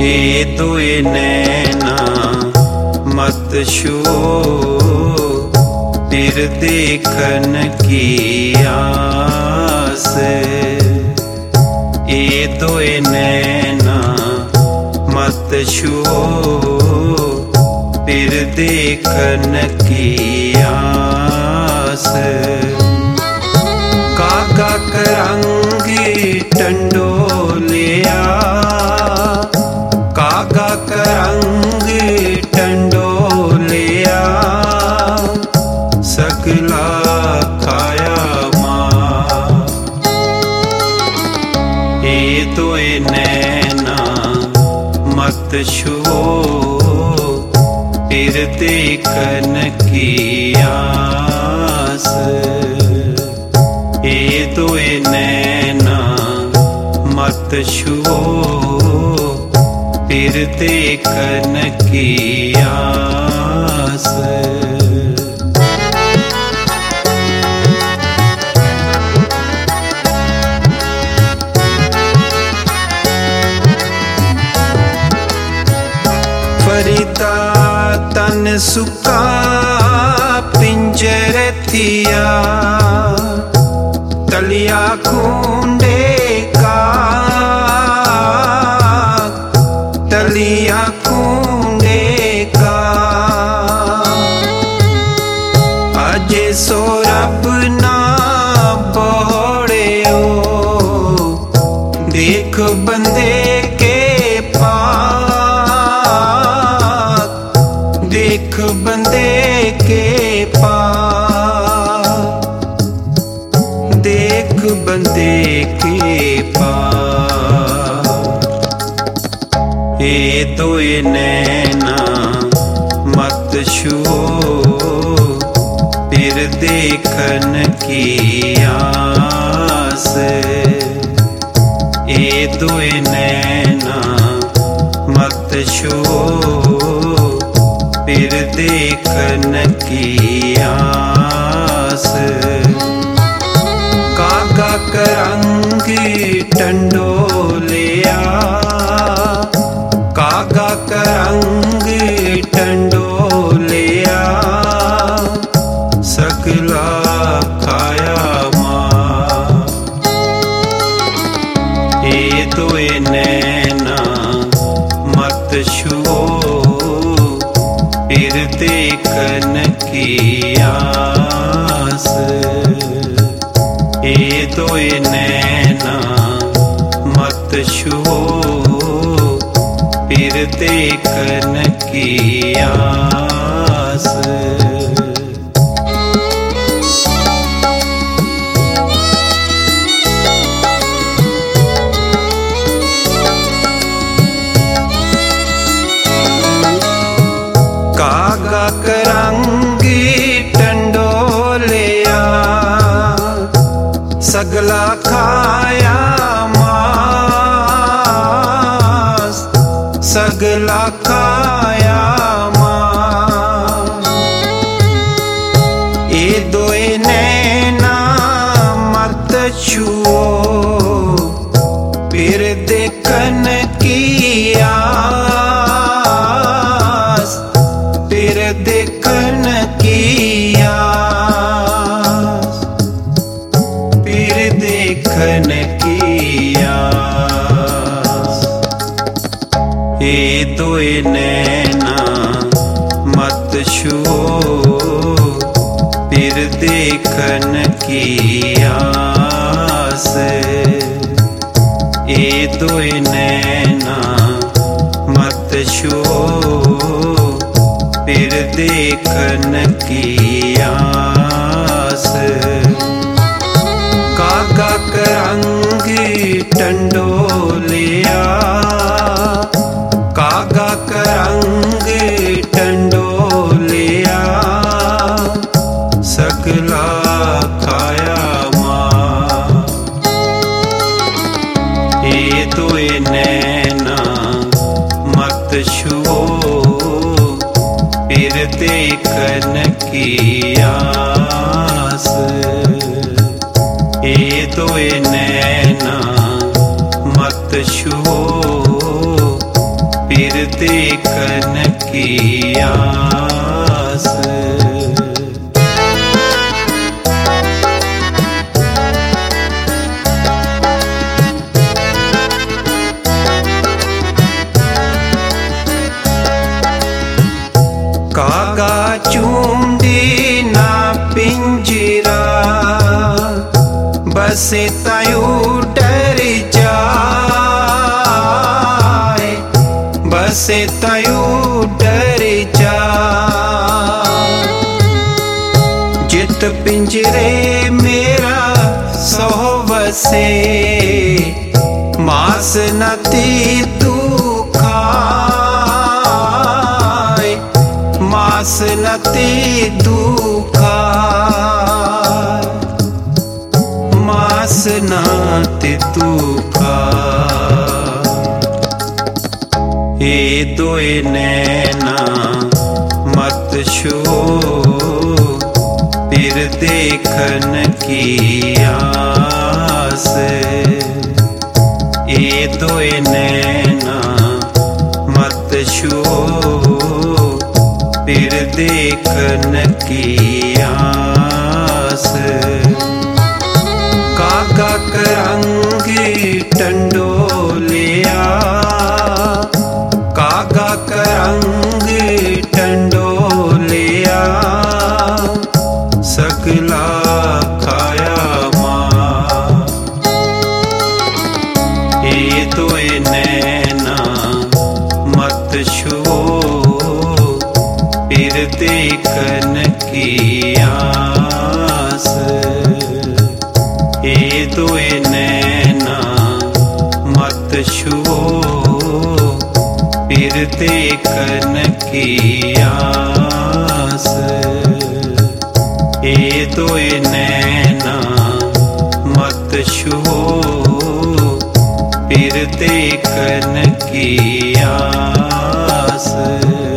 ये दोए नैना मत छुओ, फिर देखन की आस। ये दोए नैना मत छुओ, फिर देखन की आस। काका करंगी टंडोलिया, काका करंगी टंडोलिया, सकला खाया माँ। ये दोए नैना मत छुओ, फिर देखन की आस। ये दोए नैना मत छुओ, फिर देखन की आस। फरीदा तन सुका पिंजर थिया, तलिया खूंडे का, तलिया खूंडे का। अजे सो रब ना बोड़े हो, देख बंदे के पास, देख बंदे के पास, देख बंदे के पास। ये दोए नैना मत छुओ, फिर देखन की आस। ये दोए नैना मत छुओ, फिर देखन की आस। काका करंगी टंडोलिया, काका करंगी टंडोलिया, सकला खाया माँ। ये दोए नैना मत छुओ, फिर देखन की आस। ये दोए नैना मत छुओ, फिर देखन की आस। कागा करंगी टंडोलिया, सगला खाया मांस, सगला खाया मांस। ये दोए नैना मत छुओ, फिर देखन की आस, फिर देखन की आस, फिर देखन की आस। ये दोए नैना मत छुओ, फिर देखन की आस। ये दोए नैना मत छुओ, फिर देखन की आस। काका करंगी टंडोलिया, काका करंगी टंडोलिया, सकला खाया माँ। ये दोए नैना मत छुओ, फिर देखन की आस। ये दोए नैना मत छुओ, देखन की आस। कागा चूंडी ना पिंजरा, बसे तायू डर जाए, बसे तायू डर जाए। जित पिंजरे मेरा सो बसे, मास नती तू खाए, मास नती तू खाए, मास नाते तू खाए। ये दोए नैना मत छो, फिर देखन की आस। ये दोए नैना मत छो, फिर देखन की आस। काका करंग टंडोलिया, काका करंग टंडोलिया, सकला खाया माँ। ये दोए नैना मत छो, फिर देखन की आस। ये दोए नैना मत छो, फिर देखन की आस। ये दोए नैना मत छो, फिर देखन की आस।